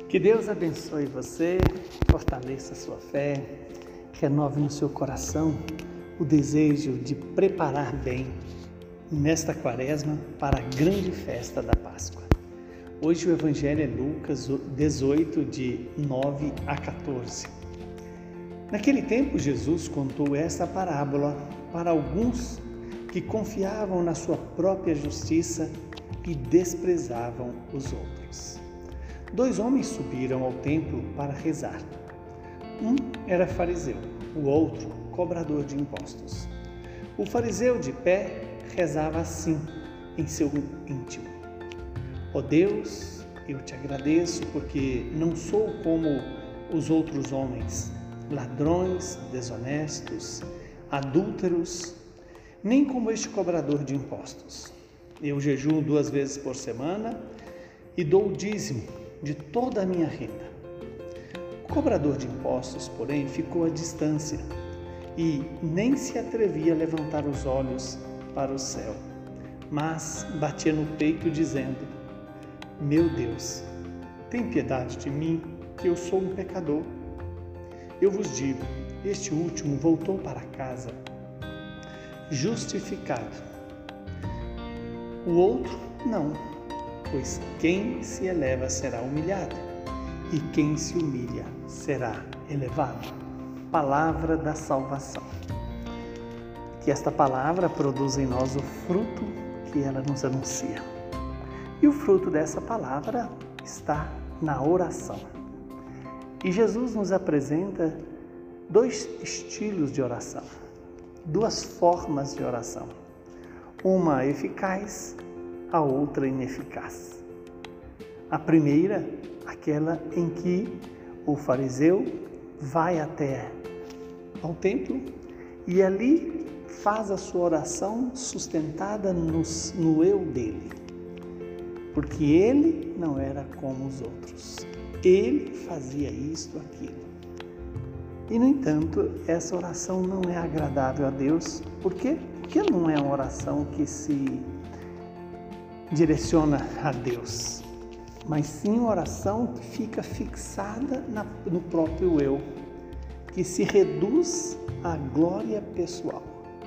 Que Deus abençoe você, fortaleça a sua fé, renove no seu coração o desejo de preparar bem nesta quaresma para a grande festa da Páscoa. Hoje o Evangelho é Lucas 18, de 9 a 14. Naquele tempo, Jesus contou esta parábola para alguns que confiavam na sua própria justiça e desprezavam os outros. 2 homens subiram ao templo para rezar. Um era fariseu, o outro cobrador de impostos. O fariseu, de pé, rezava assim em seu íntimo: ó Deus, eu te agradeço porque não sou como os outros homens, ladrões, desonestos, adúlteros, nem como este cobrador de impostos. Eu jejuo 2 vezes por semana e dou o dízimo de toda a minha renda. O cobrador de impostos, porém, ficou à distância e nem se atrevia a levantar os olhos para o céu, mas batia no peito dizendo: meu Deus, tem piedade de mim, que eu sou um pecador. Eu vos digo, este último voltou para casa justificado. O outro não, pois quem se eleva será humilhado, e quem se humilha será elevado. Palavra da salvação. Que esta palavra produza em nós o fruto que ela nos anuncia. E o fruto dessa palavra está na oração. E Jesus nos apresenta 2 estilos de oração, 2 formas de oração. Uma eficaz, a outra ineficaz. A primeira, aquela em que o fariseu vai até ao templo e ali faz a sua oração sustentada no eu dele. Porque ele não era como os outros. Ele fazia isto, aquilo. E, no entanto, essa oração não é agradável a Deus. Por quê? Porque não é uma oração que se direciona a Deus, mas sim uma oração que fica fixada no próprio eu, que se reduz à glória pessoal.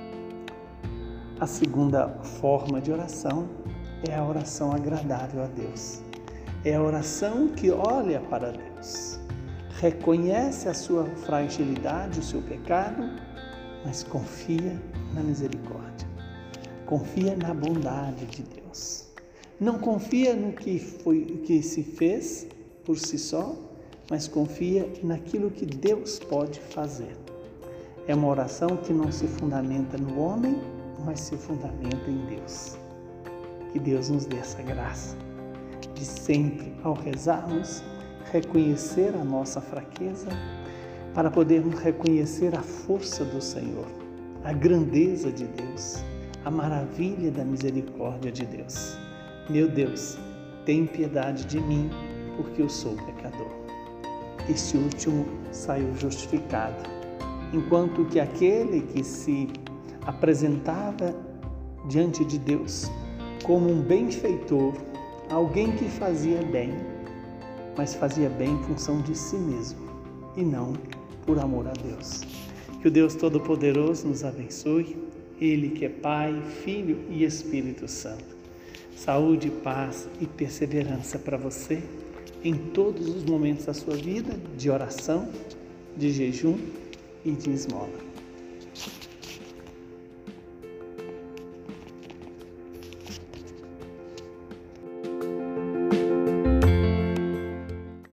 A segunda forma de oração é a oração agradável a Deus. É a oração que olha para Deus, reconhece a sua fragilidade, o seu pecado, mas confia na misericórdia, confia na bondade de Deus. Não confia no que se fez por si só, mas confia naquilo que Deus pode fazer. É uma oração que não se fundamenta no homem, mas se fundamenta em Deus. Que Deus nos dê essa graça de sempre, ao rezarmos, reconhecer a nossa fraqueza, para podermos reconhecer a força do Senhor, a grandeza de Deus, a maravilha da misericórdia de Deus. Meu Deus, tem piedade de mim, porque eu sou pecador. Este último saiu justificado, enquanto que aquele que se apresentava diante de Deus como um benfeitor, alguém que fazia bem, mas fazia bem em função de si mesmo e não por amor a Deus. Que o Deus Todo-Poderoso nos abençoe, Ele que é Pai, Filho e Espírito Santo. Saúde, paz e perseverança para você em todos os momentos da sua vida, de oração, de jejum e de esmola.